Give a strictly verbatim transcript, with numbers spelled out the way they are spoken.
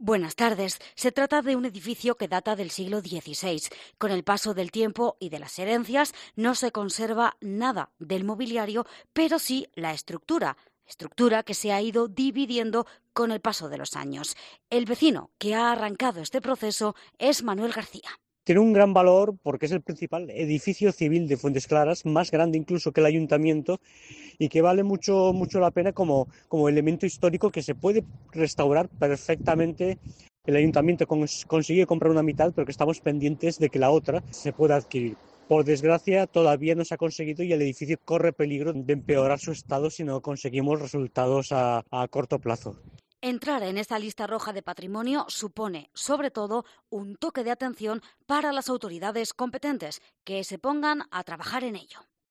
Buenas tardes. Se trata de un edificio que data del siglo dieciséis. Con el paso del tiempo y de las herencias no se conserva nada del mobiliario, pero sí la estructura. Estructura que se ha ido dividiendo con el paso de los años. El vecino que ha arrancado este proceso es Manuel García. Tiene un gran valor porque es el principal edificio civil de Fuentes Claras, más grande incluso que el ayuntamiento, y que vale mucho, mucho la pena como, como elemento histórico que se puede restaurar perfectamente. El ayuntamiento cons- consigue comprar una mitad, pero que estamos pendientes de que la otra se pueda adquirir. Por desgracia, todavía no se ha conseguido y el edificio corre peligro de empeorar su estado si no conseguimos resultados a, a corto plazo. Entrar en esta lista roja de patrimonio supone, sobre todo, un toque de atención para las autoridades competentes que se pongan a trabajar en ello.